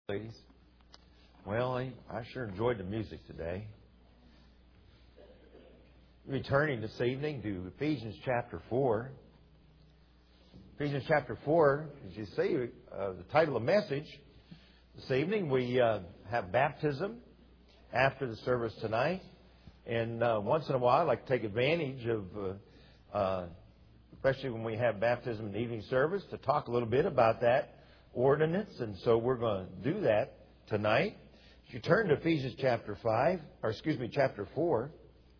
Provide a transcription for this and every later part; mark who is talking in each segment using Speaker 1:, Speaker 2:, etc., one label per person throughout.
Speaker 1: Ladies. Well, I sure enjoyed the music today. Returning this evening to Ephesians chapter 4. Ephesians chapter 4, as you see, the title of the message. This evening we have baptism after the service tonight. And once in a while I like to take advantage of, especially when we have baptism in the evening service, to talk a little bit about that ordinance. And so we're going to do that tonight. If you turn to Ephesians chapter 4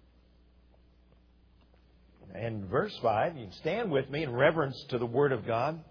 Speaker 1: and verse 5, you can stand with me in reverence to the Word of God.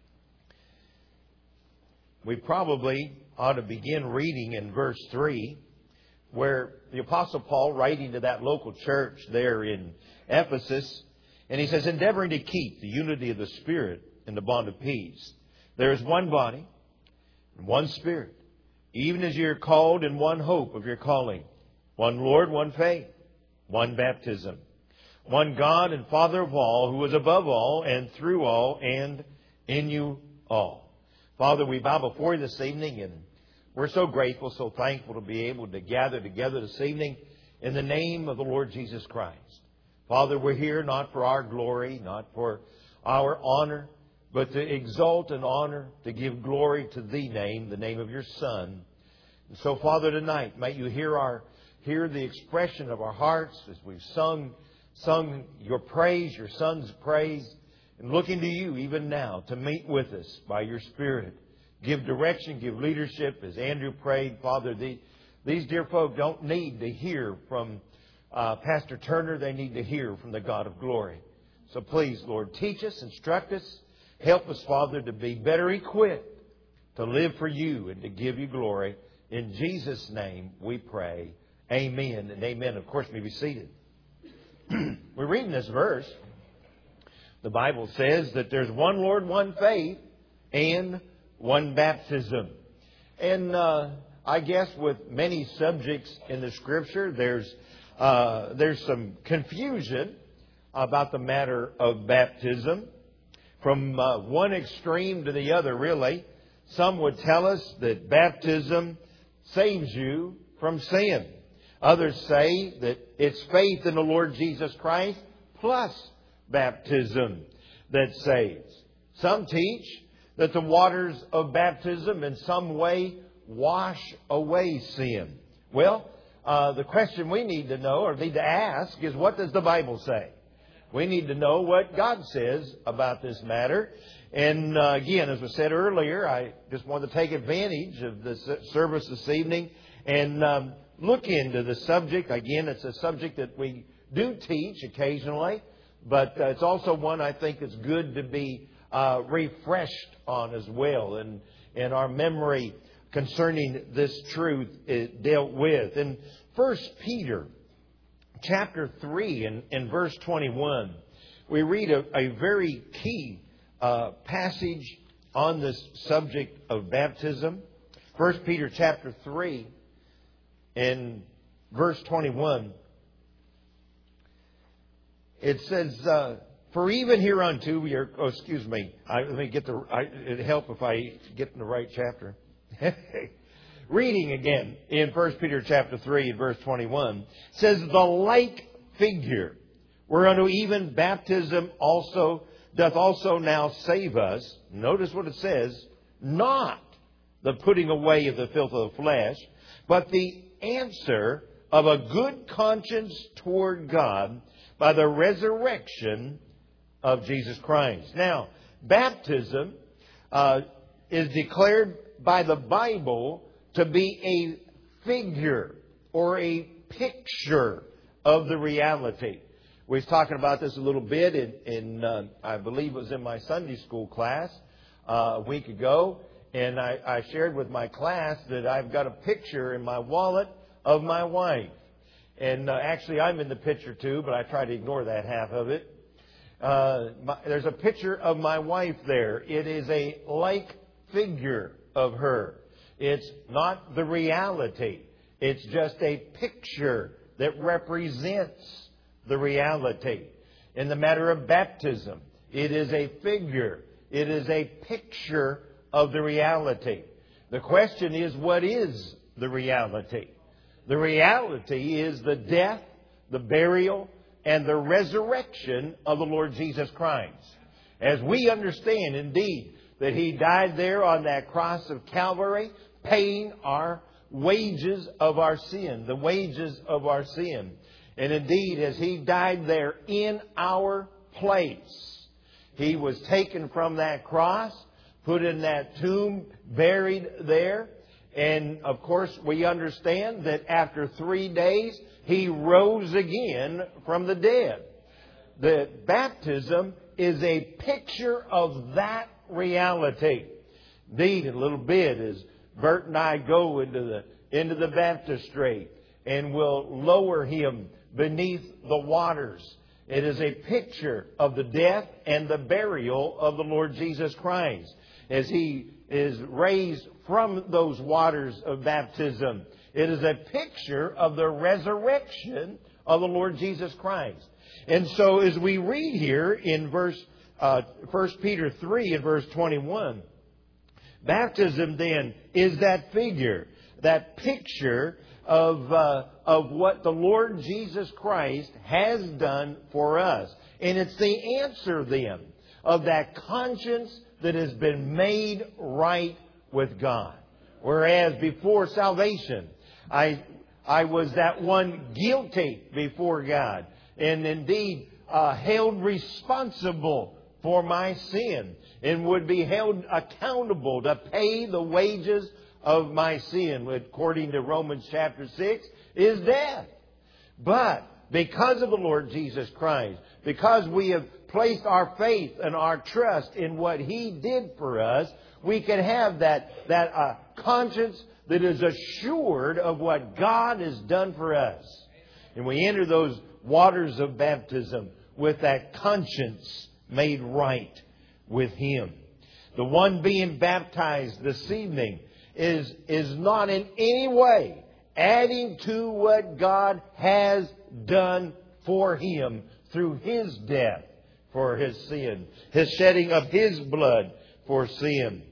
Speaker 1: We probably ought to begin reading in verse 3, where the Apostle Paul, writing to that local church there in Ephesus, and he says, endeavoring to keep the unity of the Spirit in the bond of peace. There is one body and one Spirit, even as you are called in one hope of your calling, one Lord, one faith, one baptism, one God and Father of all, who is above all and through all and in you all. Father, we bow before you this evening, and we're so grateful, so thankful to be able to gather together this evening in the name of the Lord Jesus Christ. Father, we're here not for our glory, not for our honor, but to exalt and honor, to give glory to the name of your Son. And so, Father, tonight, may you hear the expression of our hearts as we've sung your praise, your Son's praise, and looking to you even now to meet with us by your Spirit. Give direction, give leadership, as Andrew prayed. Father, these dear folk don't need to hear from Pastor Turner. They need to hear from the God of glory. So please, Lord, teach us, instruct us. Help us, Father, to be better equipped to live for you and to give you glory. In Jesus' name we pray. Amen and amen. Of course, may be seated. We're reading this verse. The Bible says that there's one Lord, one faith, and one baptism. And I guess with many subjects in the Scripture, there's some confusion about the matter of baptism. From one extreme to the other, really. Some would tell us that baptism saves you from sin. Others say that it's faith in the Lord Jesus Christ plus baptism that saves. Some teach that the waters of baptism in some way wash away sin. Well, the question we need to know or need to ask is, what does the Bible say? We need to know what God says about this matter. And again, as I said earlier, I just want to take advantage of this service this evening and look into the subject. Again, it's a subject that we do teach occasionally, but it's also one I think that's good to be refreshed on as well. And our memory concerning this truth is dealt with. In 1 Peter chapter 3 in verse 21, we read a very key passage on this subject of baptism. 1 Peter chapter 3 in verse 21, it says, for even hereunto we are... Oh, excuse me. Let me get it'd help if I get in the right chapter. Reading again in 1 Peter chapter 3 verse 21, says, the like figure, whereunto even baptism also doth also now save us. Notice what it says, not the putting away of the filth of the flesh, but the answer of a good conscience toward God by the resurrection of Jesus Christ. Now, baptism is declared by the Bible to be a figure or a picture of the reality. We was talking about this a little bit in I believe it was in my Sunday school class a week ago. And I shared with my class that I've got a picture in my wallet of my wife. And actually I'm in the picture too, but I try to ignore that half of it. There's a picture of my wife there. It is a like figure of her. It's not the reality. It's just a picture that represents the reality. In the matter of baptism, it is a figure. It is a picture of the reality. The question is, what is the reality? The reality is the death, the burial, and the resurrection of the Lord Jesus Christ. As we understand, indeed, that He died there on that cross of Calvary, paying our wages of our sin, the wages of our sin. And indeed, as He died there in our place, He was taken from that cross, put in that tomb, buried there. And of course, we understand that after 3 days, He rose again from the dead. The baptism is a picture of that reality. Indeed, in a little bit, as Bert and I go into the baptistry, and we'll lower him beneath the waters. It is a picture of the death and the burial of the Lord Jesus Christ. As He is raised from those waters of baptism, it is a picture of the resurrection of the Lord Jesus Christ. And so as we read here in 1 Peter 3 and verse 21, baptism then is that figure, that picture of what the Lord Jesus Christ has done for us. And it's the answer then of that conscience that has been made right with God. Whereas before salvation, I was that one guilty before God, and indeed held responsible for my sin, and would be held accountable to pay the wages of my sin, according to Romans chapter 6, is death. But because of the Lord Jesus Christ, because we have placed our faith and our trust in what He did for us, we can have that conscience that is assured of what God has done for us. And we enter those waters of baptism with that conscience made right with Him. The one being baptized this evening is not in any way adding to what God has done for him through His death for his sin, His shedding of His blood for sin.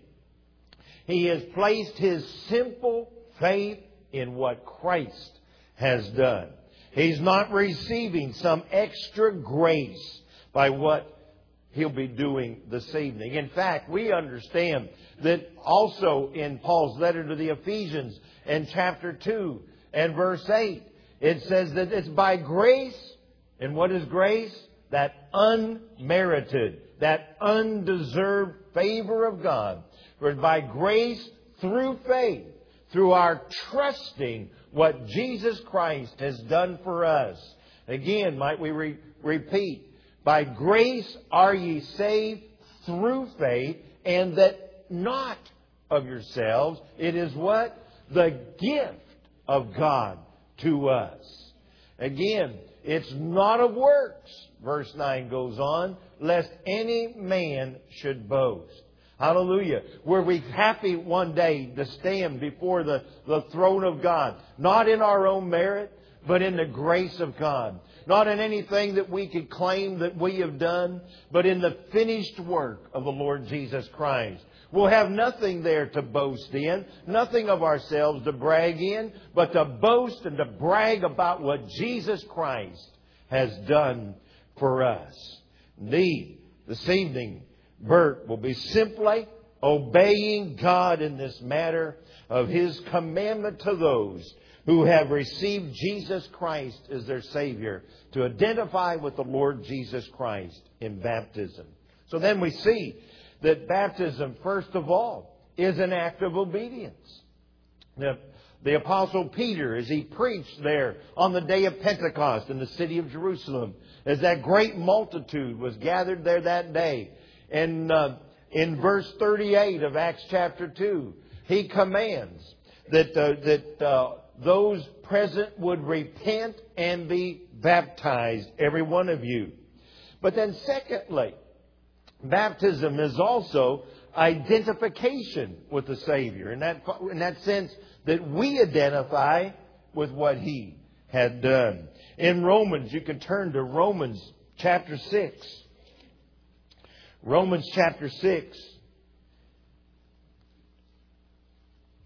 Speaker 1: He has placed his simple faith in what Christ has done. He's not receiving some extra grace by what He'll be doing this evening. In fact, we understand that also in Paul's letter to the Ephesians in chapter 2 and verse 8, it says that it's by grace. And what is grace? That unmerited, that undeserved favor of God. For by grace through faith, through our trusting what Jesus Christ has done for us. Again, might we repeat, by grace are ye saved through faith, and that not of yourselves. It is what? The gift of God to us. Again, it's not of works, verse 9 goes on, lest any man should boast. Hallelujah. Were we happy one day to stand before the throne of God, not in our own merit, but in the grace of God. Not in anything that we could claim that we have done, but in the finished work of the Lord Jesus Christ. We'll have nothing there to boast in, nothing of ourselves to brag in, but to boast and to brag about what Jesus Christ has done for us. Indeed, this evening, Bert will be simply obeying God in this matter of His commandment to those who have received Jesus Christ as their Savior, to identify with the Lord Jesus Christ in baptism. So then we see that baptism, first of all, is an act of obedience. The Apostle Peter, as he preached there on the day of Pentecost in the city of Jerusalem, as that great multitude was gathered there that day, and in verse 38 of Acts chapter 2, he commands that those present would repent and be baptized, every one of you. But then secondly, baptism is also identification with the Savior. In that sense that we identify with what He had done. In Romans, you can turn to Romans chapter 6. Romans chapter 6.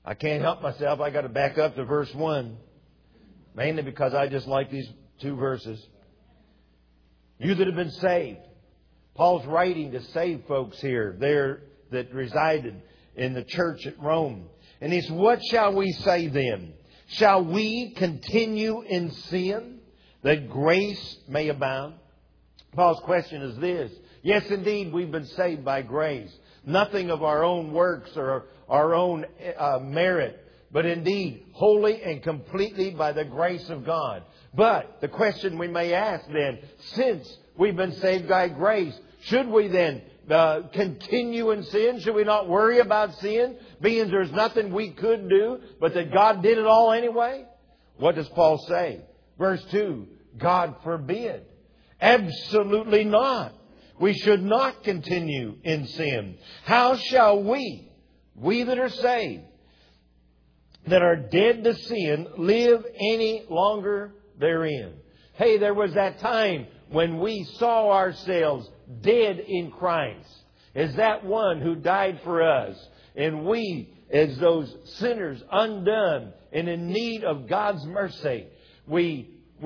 Speaker 1: I can't help myself. I got to back up to verse 1. Mainly because I just like these two verses. You that have been saved. Paul's writing to save folks here, there that resided in the church at Rome. And he says, what shall we say then? Shall we continue in sin that grace may abound? Paul's question is this. Yes, indeed, we've been saved by grace. Nothing of our own works or our own merit, but indeed wholly and completely by the grace of God. But the question we may ask then, since we've been saved by grace, should we then continue in sin? Should we not worry about sin, being there's nothing we could do, but that God did it all anyway? What does Paul say? Verse 2, God forbid. Absolutely not. We should not continue in sin. How shall we that are saved, that are dead to sin, live any longer therein? Hey, there was that time when we saw ourselves dead in Christ as that one who died for us. And we, as those sinners undone and in need of God's mercy, we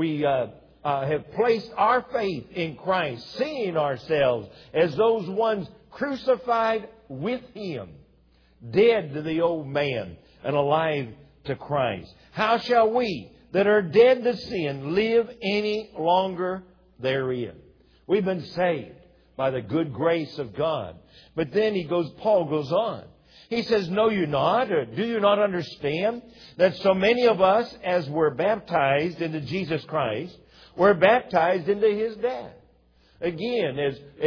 Speaker 1: have placed our faith in Christ, seeing ourselves as those ones crucified with Him, dead to the old man and alive to Christ. How shall we that are dead to sin live any longer therein? We've been saved by the good grace of God. But then Paul goes on. He says, know you not, or do you not understand that so many of us, as were baptized into Jesus Christ, were baptized into His death? Again,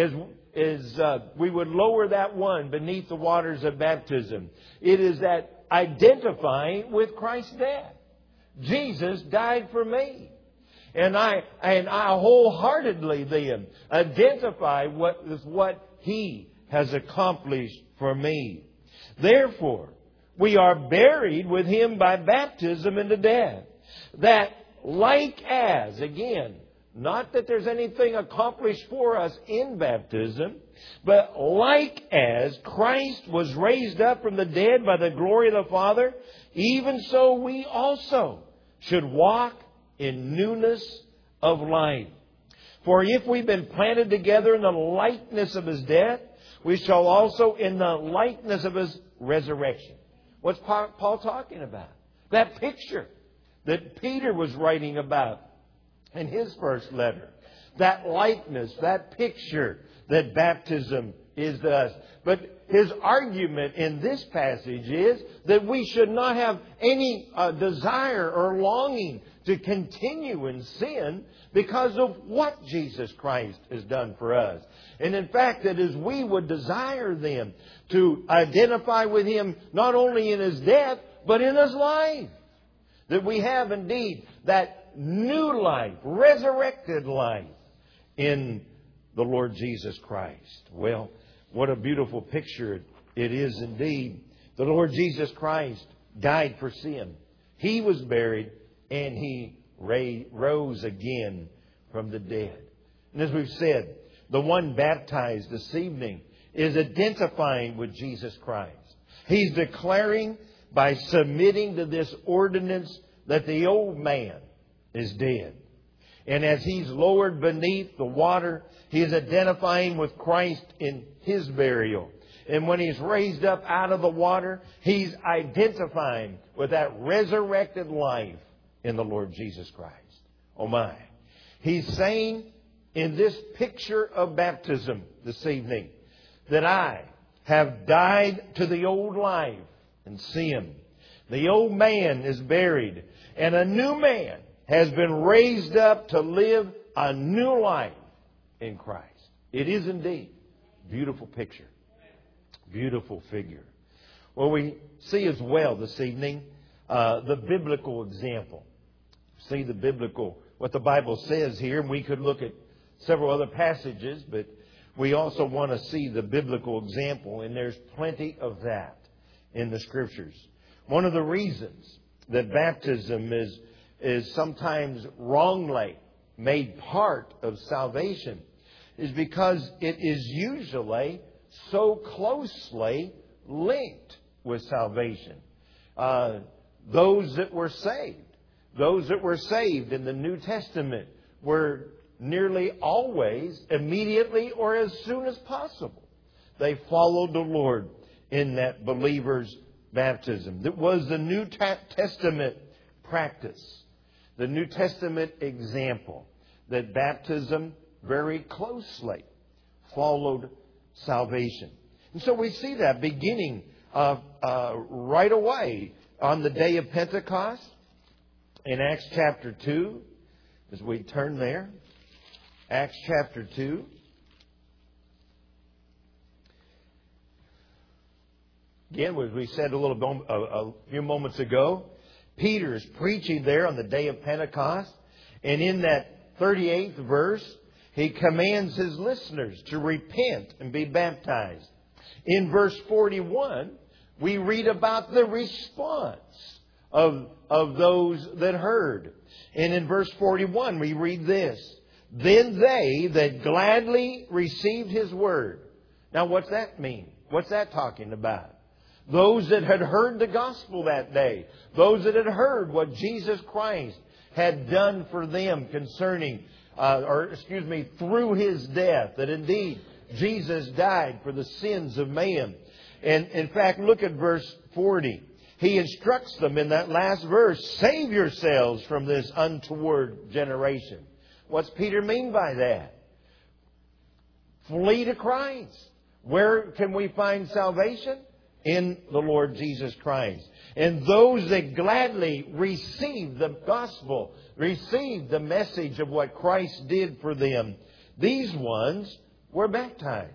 Speaker 1: as we would lower that one beneath the waters of baptism, it is that identifying with Christ's death. Jesus died for me. And I wholeheartedly then identify with what He has accomplished for me. Therefore, we are buried with Him by baptism into death, that like as, again, not that there's anything accomplished for us in baptism, but like as Christ was raised up from the dead by the glory of the Father, even so we also should walk in newness of life. For if we've been planted together in the likeness of His death, we shall also in the likeness of His resurrection. What's Paul talking about? That picture that Peter was writing about in his first letter. That likeness, that picture that baptism is to us. But his argument in this passage is that we should not have any desire or longing to continue in sin because of what Jesus Christ has done for us. And in fact, that as we would desire them to identify with Him not only in His death, but in His life. That we have indeed that new life, resurrected life in the Lord Jesus Christ. Well, what a beautiful picture it is indeed. The Lord Jesus Christ died for sin. He was buried and He rose again from the dead. And as we've said, the one baptized this evening is identifying with Jesus Christ. He's declaring by submitting to this ordinance that the old man is dead. And as he's lowered beneath the water, he is identifying with Christ in His burial. And when he's raised up out of the water, he's identifying with that resurrected life in the Lord Jesus Christ. Oh my. He's saying in this picture of baptism this evening that I have died to the old life and sin. The old man is buried and a new man has been raised up to live a new life in Christ. It is indeed a beautiful picture. Beautiful figure. Well, we see as well this evening the biblical example. See the biblical, what the Bible says here. And we could look at several other passages, but we also want to see the biblical example. And there's plenty of that in the Scriptures. One of the reasons that baptism is sometimes wrongly made part of salvation is because it is usually so closely linked with salvation. those that were saved. Those that were saved in the New Testament were nearly always, immediately, or as soon as possible, they followed the Lord in that believer's baptism. That was the New Testament practice, the New Testament example, that baptism very closely followed salvation. And so we see that beginning right away on the day of Pentecost in Acts chapter 2, as we turn there. Acts chapter 2. Again, as we said a few moments ago, Peter is preaching there on the day of Pentecost. And in that 38th verse, he commands his listeners to repent and be baptized. In verse 41, we read about the response of those that heard. And in verse 41, we read this: Then they that gladly received his word. Now, what's that mean? What's that talking about? Those that had heard the gospel that day. Those that had heard what Jesus Christ had done for them concerning, through His death. That indeed, Jesus died for the sins of man. And in fact, look at verse 40. He instructs them in that last verse, save yourselves from this untoward generation. What's Peter mean by that? Flee to Christ. Where can we find salvation? In the Lord Jesus Christ. And those that gladly received the gospel, received the message of what Christ did for them, these ones were baptized.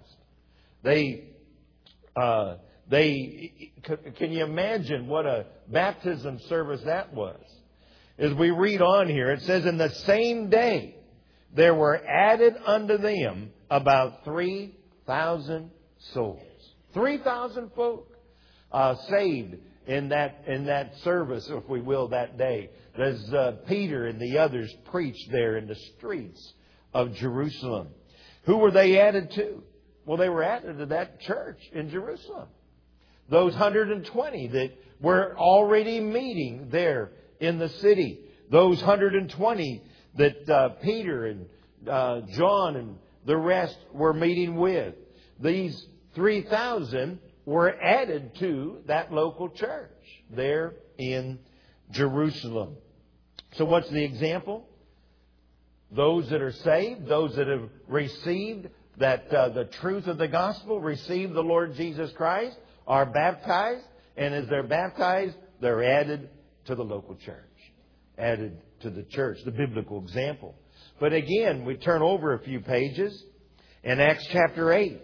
Speaker 1: Can you imagine what a baptism service that was? As we read on here, it says, in the same day there were added unto them about 3,000 souls. 3,000 folk saved in that service, if we will, that day. As Peter and the others preached there in the streets of Jerusalem. Who were they added to? Well, they were added to that church in Jerusalem. Those 120 that were already meeting there in the city. Those 120 that Peter and John and the rest were meeting with. These 3,000 were added to that local church there in Jerusalem. So what's the example? Those that are saved, those that have received that the truth of the gospel, received the Lord Jesus Christ, are baptized, and as they're baptized, they're added to the local church. Added to the church, the biblical example. But again, we turn over a few pages in Acts chapter 8.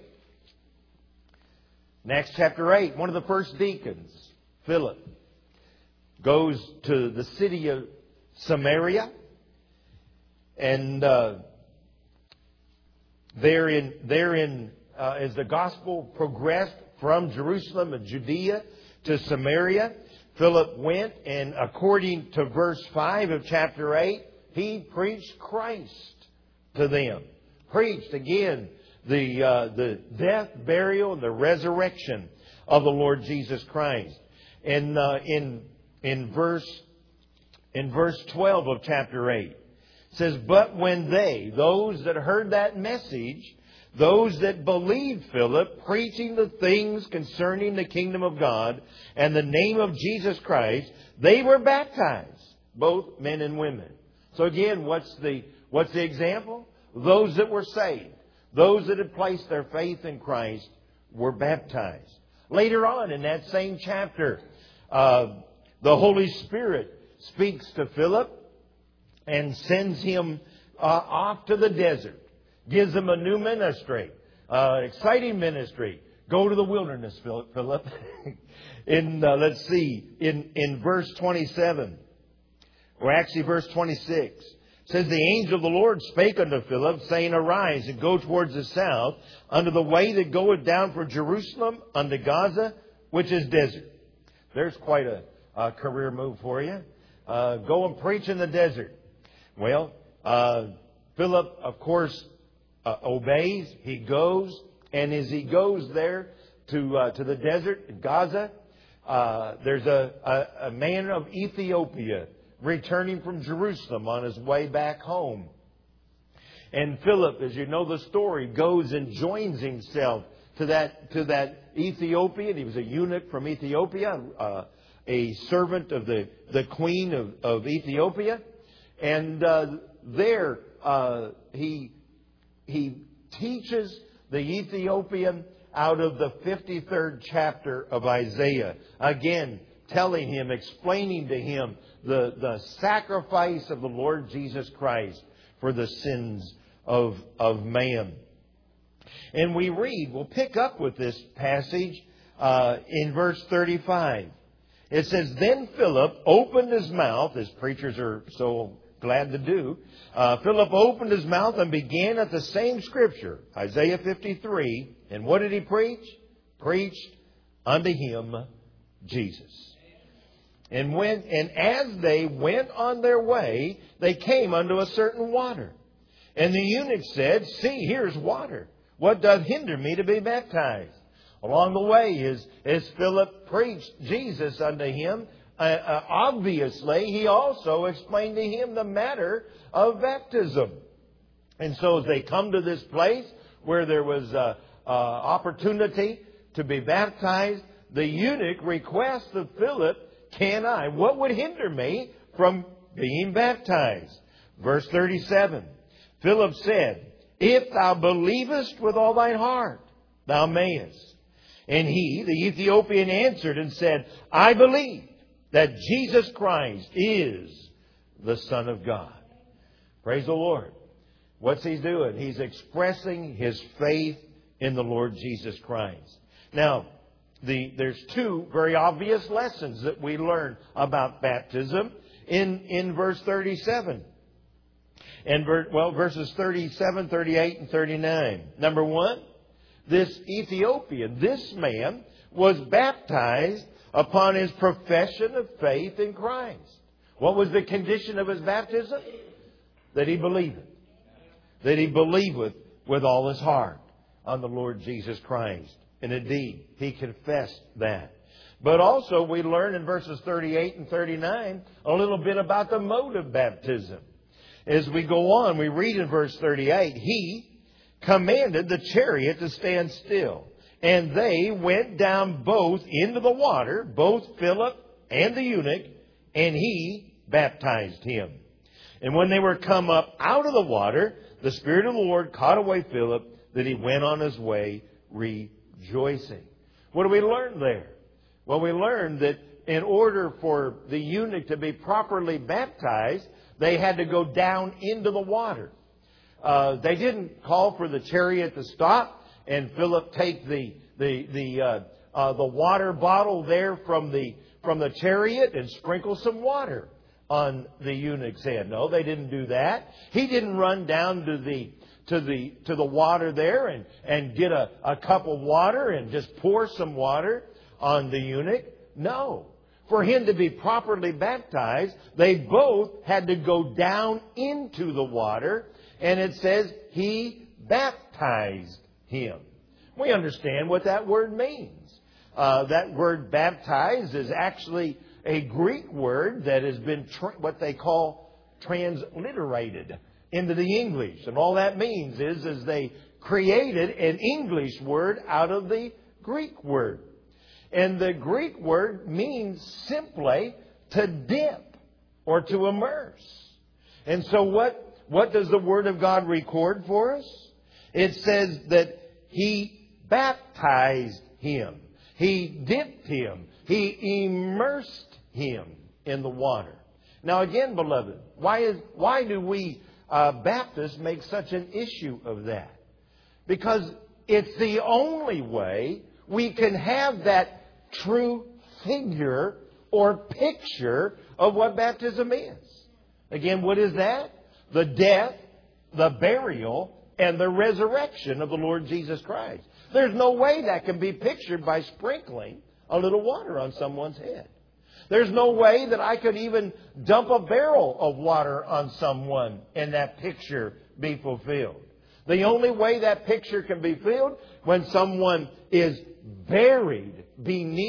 Speaker 1: In Acts chapter 8, one of the first deacons, Philip, goes to the city of Samaria, and therein, as the gospel progressed from Jerusalem and Judea to Samaria, Philip went, and according to verse 5 of chapter 8, he preached Christ to them. Preached again the death, burial, and the resurrection of the Lord Jesus Christ. And in verse 12 of chapter 8, it says, But when those that heard that message, those that believed Philip, preaching the things concerning the kingdom of God and the name of Jesus Christ, they were baptized, both men and women. So again, what's the example? Those that were saved, those that had placed their faith in Christ, were baptized. Later on in that same chapter, the Holy Spirit speaks to Philip and sends him off to the desert. Gives him a new ministry, exciting ministry. Go to the wilderness, Philip. Let's see, in verse 27, or actually verse 26, says, The angel of the Lord spake unto Philip, saying, Arise and go towards the south, unto the way that goeth down from Jerusalem unto Gaza, which is desert. There's quite a career move for you. Go and preach in the desert. Well, Philip, of course, obeys. He goes, and as he goes there to the desert in Gaza, there's a man of Ethiopia returning from Jerusalem on his way back home. And Philip, as you know the story, goes and joins himself to that Ethiopian. He was a eunuch from Ethiopia, a servant of the queen of Ethiopia. And there he teaches the Ethiopian out of the 53rd chapter of Isaiah. Again, telling him, explaining to him the sacrifice of the Lord Jesus Christ for the sins of man. And we'll pick up with this passage in verse 35. It says, Then Philip opened his mouth, as preachers are so glad to do. Philip opened his mouth and began at the same scripture, Isaiah 53. And what did he preach? Preached unto him Jesus. And as they went on their way, they came unto a certain water. And the eunuch said, See, here's water. What doth hinder me to be baptized? Along the way, as Philip preached Jesus unto him, obviously he also explained to him the matter of baptism. And so as they come to this place where there was opportunity to be baptized, the eunuch requests of Philip, what would hinder me from being baptized? Verse 37, Philip said, If thou believest with all thine heart, thou mayest. And he, the Ethiopian, answered and said, I believe that Jesus Christ is the Son of God. Praise the Lord. What's he doing? He's expressing his faith in the Lord Jesus Christ. Now, there's two very obvious lessons that we learn about baptism in verse 37. And verses 37, 38, and 39. Number one, this Ethiopian, this man, was baptized upon his profession of faith in Christ. What was the condition of his baptism? That he believeth. That he believeth with all his heart on the Lord Jesus Christ. And indeed, he confessed that. But also we learn in verses 38 and 39 a little bit about the mode of baptism. As we go on, we read in verse 38, He commanded the chariot to stand still. And they went down both into the water, both Philip and the eunuch, and he baptized him. And when they were come up out of the water, the Spirit of the Lord caught away Philip, that he went on his way rejoicing. What do we learn there? Well, we learned that in order for the eunuch to be properly baptized, they had to go down into the water. They didn't call for the chariot to stop and Philip take the water bottle there from the chariot and sprinkle some water on the eunuch's head. No, they didn't do that. He didn't run down to the water there and get a cup of water and just pour some water on the eunuch. No. For him to be properly baptized, they both had to go down into the water. And it says he baptized him. We understand what that word means. That word baptized is actually a Greek word that has been what they call transliterated into the English. And all that means is they created an English word out of the Greek word. And the Greek word means simply to dip or to immerse. And so what does the Word of God record for us? It says that he baptized him. He dipped him. He immersed him in the water. Now again, beloved, why do we Baptists make such an issue of that? Because it's the only way we can have that true figure or picture of what baptism is. Again, what is that? The death, the burial, and the resurrection of the Lord Jesus Christ. There's no way that can be pictured by sprinkling a little water on someone's head. There's no way that I could even dump a barrel of water on someone and that picture be fulfilled. The only way that picture can be filled when someone is buried beneath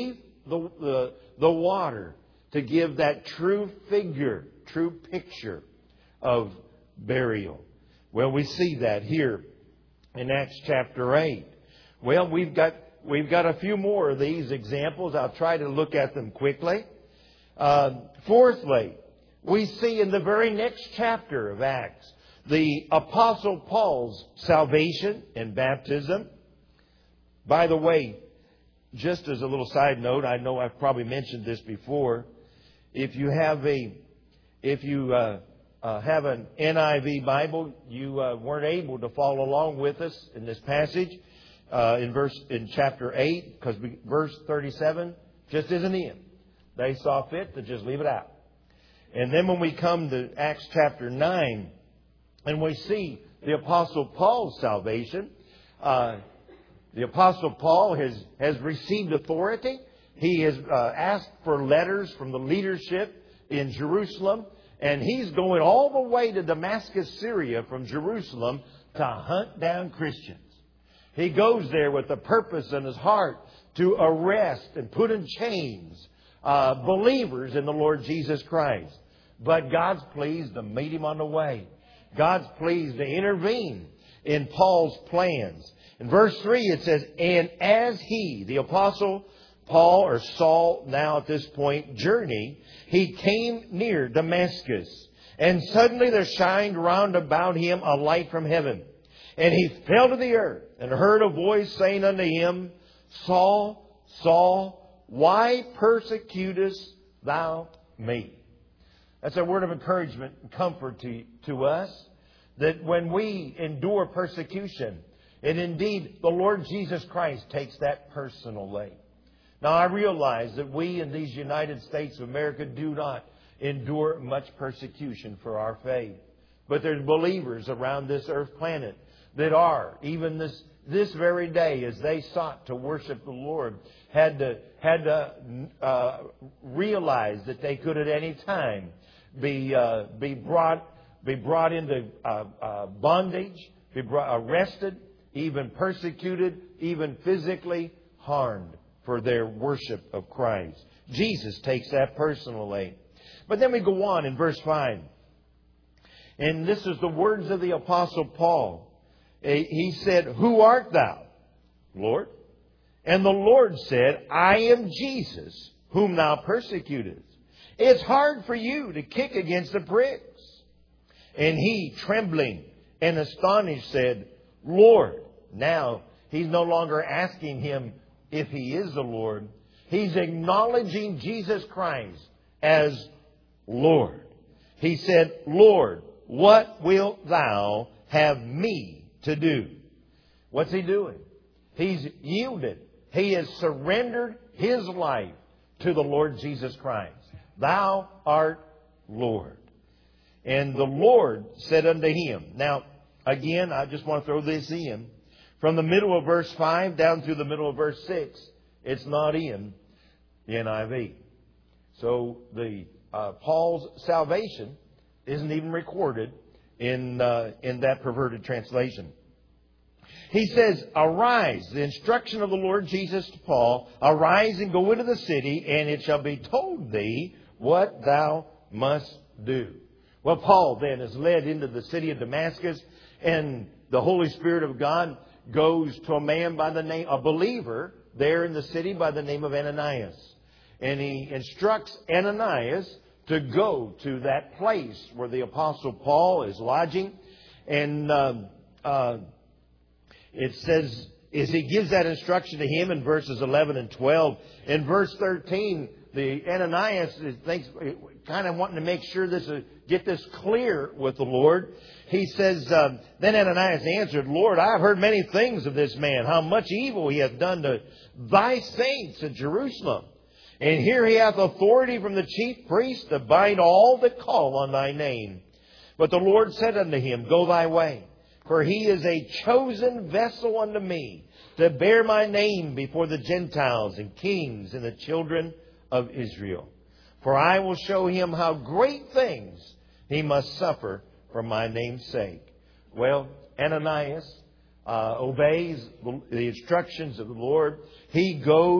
Speaker 1: the water to give that true figure, true picture of burial. Well, we see that here in Acts chapter 8. Well, we've got a few more of these examples. I'll try to look at them quickly. Fourthly, we see in the very next chapter of Acts the Apostle Paul's salvation and baptism. By the way, just as a little side note, I know I've probably mentioned this before. If you have an NIV Bible, you weren't able to follow along with us in this passage in chapter 8, because verse 37 just isn't in. They saw fit to just leave it out. And then when we come to Acts chapter 9, and we see the Apostle Paul's salvation, the Apostle Paul has received authority. He has asked for letters from the leadership in Jerusalem. And he's going all the way to Damascus, Syria from Jerusalem to hunt down Christians. He goes there with the purpose in his heart to arrest and put in chains believers in the Lord Jesus Christ. But God's pleased to meet him on the way. God's pleased to intervene in Paul's plans. In verse 3 it says, "And as he," the Apostle Paul, or Saul now at this point, journeyed, he came near Damascus. And suddenly there shined round about him a light from heaven. And he fell to the earth and heard a voice saying unto him, Saul, Saul, why persecutest thou me? That's a word of encouragement and comfort to us, that when we endure persecution, and indeed the Lord Jesus Christ takes that personally. Now, I realize that we in these United States of America do not endure much persecution for our faith. But there's believers around this earth planet that are, even this very day, as they sought to worship the Lord, had to realize that they could at any time be brought into bondage, be arrested, even persecuted, even physically harmed for their worship of Christ. Jesus takes that personally. But then we go on in verse 5. And this is the words of the Apostle Paul. He said, "Who art thou, Lord?" And the Lord said, "I am Jesus, whom thou persecutest. It's hard for you to kick against the pricks." And he, trembling and astonished, said, "Lord." Now, he's no longer asking him if he is the Lord. He's acknowledging Jesus Christ as Lord. He said, "Lord, what wilt thou have me to do?" What's he doing? He's yielded. He has surrendered his life to the Lord Jesus Christ. "Thou art Lord." And the Lord said unto him. Now, again, I just want to throw this in. From the middle of verse 5 down through the middle of verse 6, it's not in the NIV. So the Paul's salvation isn't even recorded in that perverted translation. He says, "Arise," the instruction of the Lord Jesus to Paul, "arise and go into the city, and it shall be told thee what thou must do." Well, Paul then is led into the city of Damascus, and the Holy Spirit of God goes to a man by the name, a believer there in the city by the name of Ananias. And he instructs Ananias to go to that place where the Apostle Paul is lodging. And it says, as he gives that instruction to him in verses 11 and 12, in verse 13, the Ananias thinks, kind of wanting to make sure get this clear with the Lord. He says, then Ananias answered, "Lord, I have heard many things of this man, how much evil he hath done to thy saints at Jerusalem. And here he hath authority from the chief priest to bind all that call on thy name. But the Lord said unto him, Go thy way, for he is a chosen vessel unto me, to bear my name before the Gentiles and kings and the children of Israel. For I will show him how great things he must suffer for my name's sake." Well, Ananias obeys the instructions of the Lord. He goes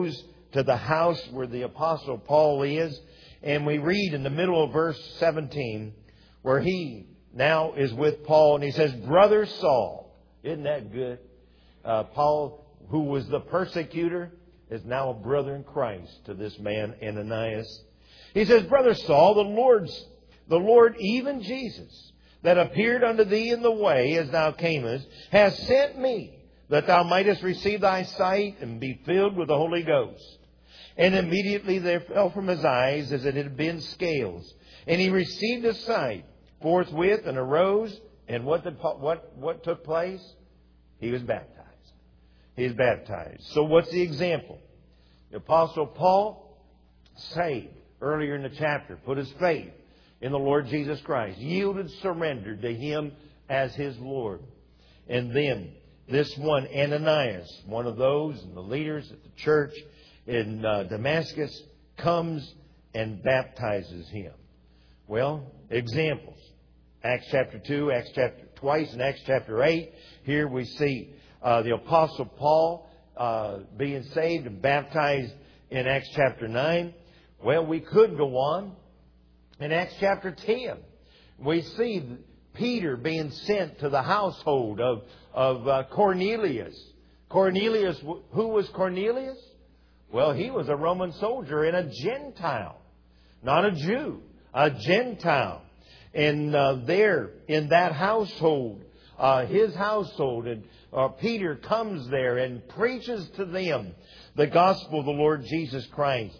Speaker 1: to the house where the Apostle Paul is. And we read in the middle of verse 17 where he now is with Paul. And he says, Brother Saul. Isn't that good? Paul, who was the persecutor, is now a brother in Christ to this man, Ananias. He says, Brother Saul, the Lord, even Jesus, that appeared unto thee in the way as thou camest, has sent me, that thou mightest receive thy sight and be filled with the Holy Ghost. And immediately there fell from his eyes as it had been scales. And he received his sight forthwith and arose. And what took place? He was baptized. He is baptized. So what's the example? The Apostle Paul, saved earlier in the chapter, put his faith in the Lord Jesus Christ, yielded, surrendered to Him as his Lord. And then this one, Ananias, one of those and the leaders at the church in Damascus, comes and baptizes him. Well, examples. Acts chapter 2, twice in Acts chapter 8. Here we see the Apostle Paul being saved and baptized in Acts chapter 9. Well, we could go on. In Acts chapter 10, we see Peter being sent to the household of Cornelius. Cornelius, who was Cornelius? Well, he was a Roman soldier and a Gentile. Not a Jew, a Gentile. And there in that household, his household, and Peter comes there and preaches to them the gospel of the Lord Jesus Christ.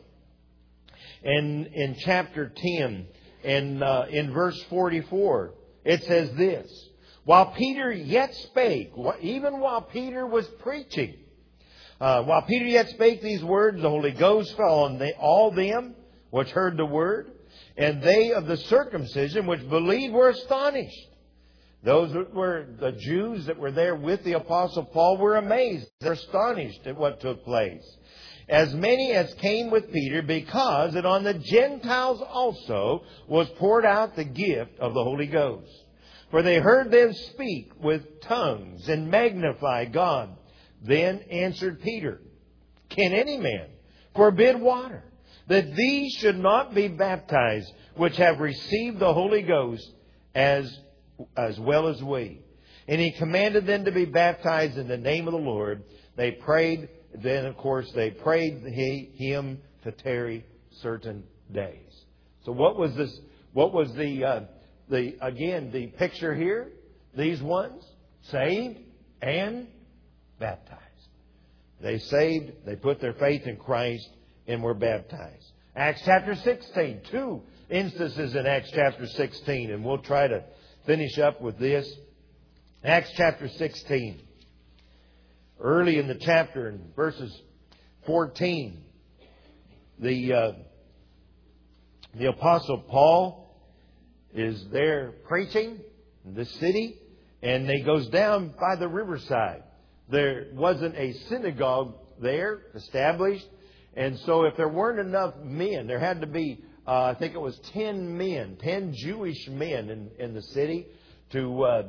Speaker 1: And in chapter 10 and in verse 44, it says this: While Peter yet spake, even while Peter was preaching, while Peter yet spake these words, the Holy Ghost fell on all them which heard the word, and they of the circumcision which believed were astonished. Those that were the Jews that were there with the Apostle Paul were amazed. They're astonished at what took place. As many as came with Peter, because that on the Gentiles also was poured out the gift of the Holy Ghost. For they heard them speak with tongues and magnify God. Then answered Peter, Can any man forbid water, that these should not be baptized, which have received the Holy Ghost as well as we? And he commanded them to be baptized in the name of the Lord. They prayed. Then, of course, they prayed him to tarry certain days. So what was this? What was the picture here? These ones saved and baptized. They saved, they put their faith in Christ, and were baptized. Acts chapter 16, 2 instances in Acts chapter 16, and we'll try to finish up with this. Acts chapter 16. Early in the chapter, in verses 14, the Apostle Paul is there preaching in the city, and he goes down by the riverside. There wasn't a synagogue there established, and so if there weren't enough men, there had to be, I think it was 10 men, 10 Jewish men in the city to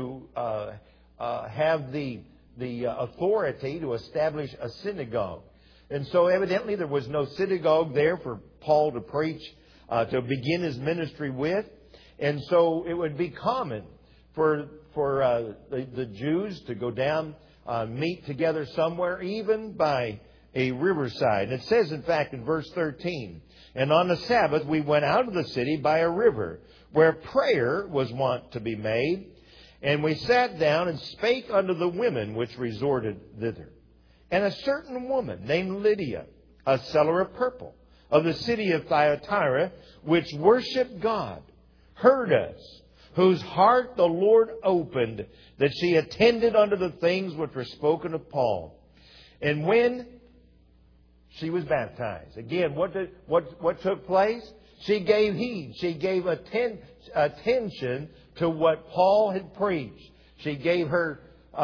Speaker 1: have the authority to establish a synagogue. And so evidently there was no synagogue there for Paul to preach, to begin his ministry with. And so it would be common for the Jews to go down, meet together somewhere, even by a riverside. It says, in fact, in verse 13, And on the Sabbath we went out of the city by a river, where prayer was wont to be made. And we sat down and spake unto the women which resorted thither. And a certain woman named Lydia, a seller of purple, of the city of Thyatira, which worshipped God, heard us, whose heart the Lord opened, that she attended unto the things which were spoken of Paul. And when she was baptized, again, what took place? She gave heed. She gave attention to what Paul had preached. She gave her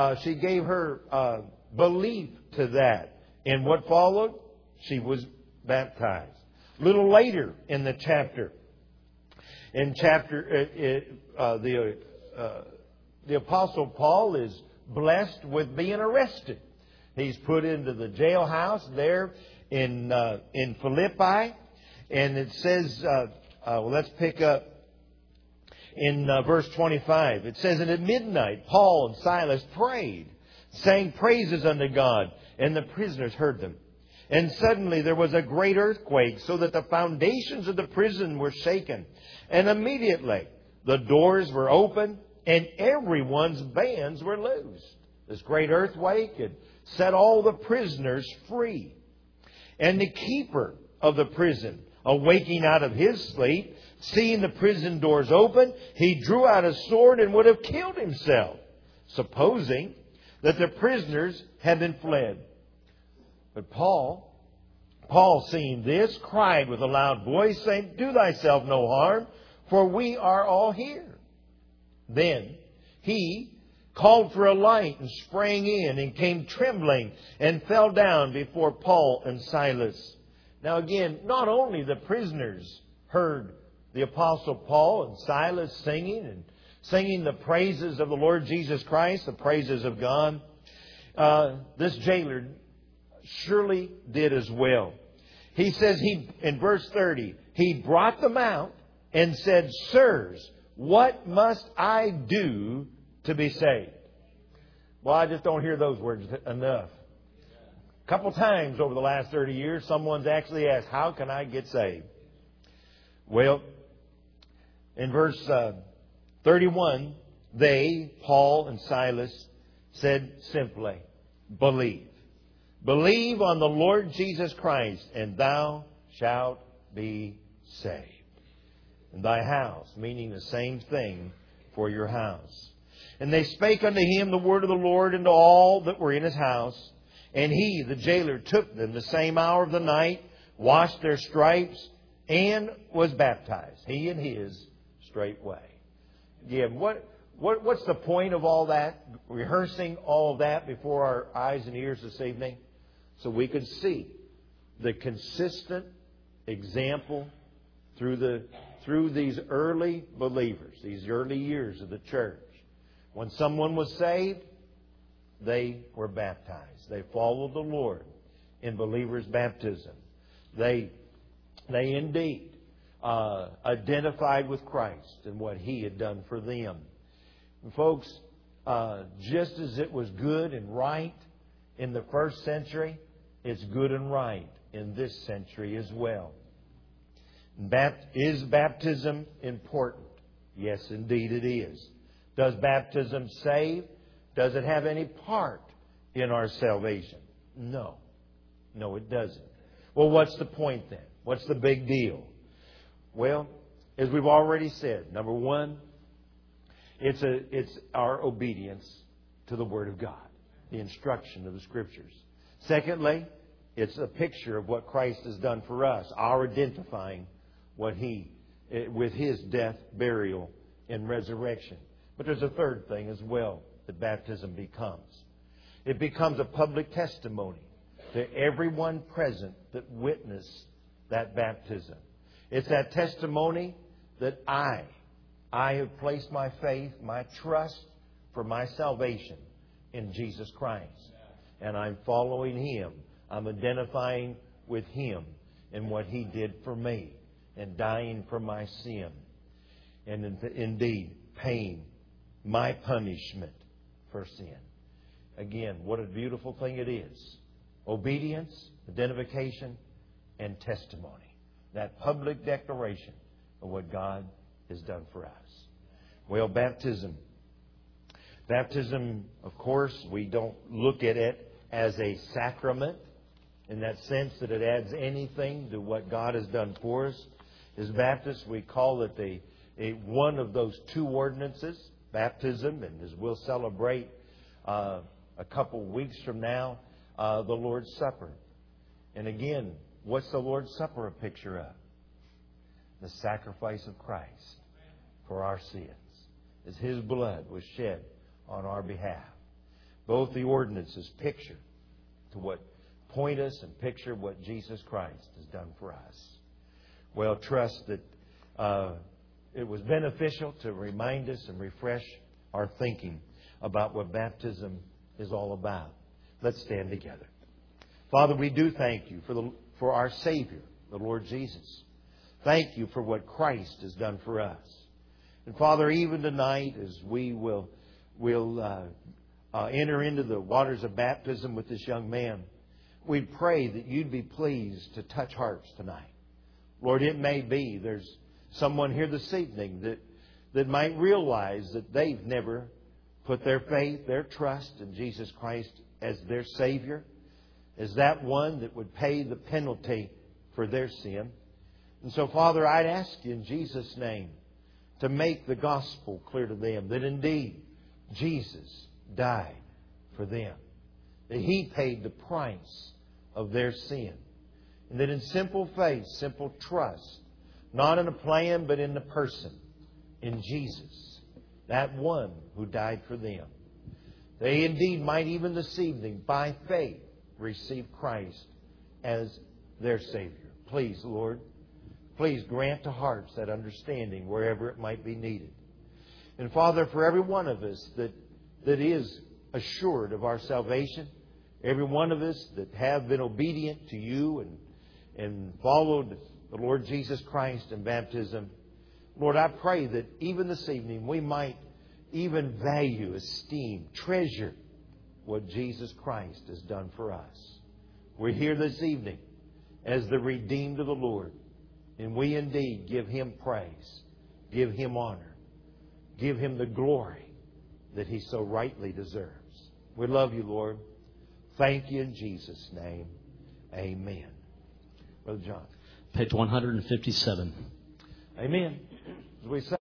Speaker 1: belief to that. And what followed? She was baptized. A little later in the chapter, the Apostle Paul is blessed with being arrested. He's put into the jailhouse there, in Philippi, and it says, let's pick up in verse 25. It says, "And at midnight Paul and Silas prayed, sang praises unto God, and the prisoners heard them. And suddenly there was a great earthquake, so that the foundations of the prison were shaken. And immediately the doors were opened, and everyone's bands were loosed." This great earthquake had set all the prisoners free. "And the keeper of the prison, awaking out of his sleep, seeing the prison doors open, he drew out a sword and would have killed himself, supposing that the prisoners had been fled. But Paul, seeing this, cried with a loud voice, saying, 'Do thyself no harm, for we are all here.' Then he called for a light and sprang in and came trembling and fell down before Paul and Silas." Now again, not only the prisoners heard the Apostle Paul and Silas singing the praises of the Lord Jesus Christ, the praises of God. This jailer surely did as well. He says, in verse 30, he brought them out and said, "Sirs, what must I do to be saved?" Well, I just don't hear those words enough. A couple times over the last 30 years, someone's actually asked, "How can I get saved?" Well, in verse 31, they, Paul and Silas, said simply, "Believe. Believe on the Lord Jesus Christ, and thou shalt be saved. And thy house," meaning the same thing for your house. "And they spake unto him the word of the Lord unto all that were in his house. And he, the jailer, took them the same hour of the night, washed their stripes, and was baptized, he and his, straightway." Yeah, what's the point of all that? Rehearsing all of that before our eyes and ears this evening? So we could see the consistent example through these early believers, these early years of the church. When someone was saved, they were baptized. They followed the Lord in believers' baptism. They indeed identified with Christ and what He had done for them. And folks, just as it was good and right in the first century, it's good and right in this century as well. Is baptism important? Yes, indeed it is. Does baptism save? Does it have any part in our salvation? No. No, it doesn't. Well, what's the point then? What's the big deal? Well, as we've already said, number one, it's our obedience to the Word of God, the instruction of the Scriptures. Secondly, it's a picture of what Christ has done for us, our identifying what with His death, burial, and resurrection. But there's a third thing as well that baptism becomes. It becomes a public testimony to everyone present that witnessed that baptism. It's that testimony that I have placed my faith, my trust for my salvation in Jesus Christ. And I'm following Him. I'm identifying with Him and what He did for me and dying for my sin. And indeed, paying my punishment for sin. Again, what a beautiful thing it is. Obedience, identification, and testimony. That public declaration of what God has done for us. Well, baptism. Baptism, of course, we don't look at it as a sacrament in that sense that it adds anything to what God has done for us. As Baptists, we call it one of those two ordinances, baptism, and as we'll celebrate a couple weeks from now, the Lord's Supper. And again, what's the Lord's Supper a picture of? The sacrifice of Christ for our sins, as His blood was shed on our behalf. Both the ordinances picture to what point us and picture what Jesus Christ has done for us. Well, trust that it was beneficial to remind us and refresh our thinking about what baptism is all about. Let's stand together. Father, we do thank you for our Savior, the Lord Jesus. Thank you for what Christ has done for us. And Father, even tonight as we will enter into the waters of baptism with this young man, we pray that you'd be pleased to touch hearts tonight. Lord, it may be there's someone here this evening that might realize that they've never put their faith, their trust in Jesus Christ as their Savior, as that one that would pay the penalty for their sin. And so, Father, I'd ask you in Jesus' name to make the gospel clear to them that indeed Jesus died for them, that He paid the price of their sin, and that in simple faith, simple trust, not in a plan but in the person, in Jesus, that one who died for them, they indeed might even this evening by faith receive Christ as their Savior. Please, Lord, please grant to hearts that understanding wherever it might be needed. And Father, for every one of us that is assured of our salvation, every one of us that have been obedient to you and followed the Lord Jesus Christ in baptism, Lord, I pray that even this evening we might even value, esteem, treasure what Jesus Christ has done for us. We're here this evening as the redeemed of the Lord, and we indeed give Him praise, give Him honor, give Him the glory that He so rightly deserves. We love you, Lord. Thank you in Jesus' name. Amen. Brother John.
Speaker 2: Page 157.
Speaker 1: Amen. As we say,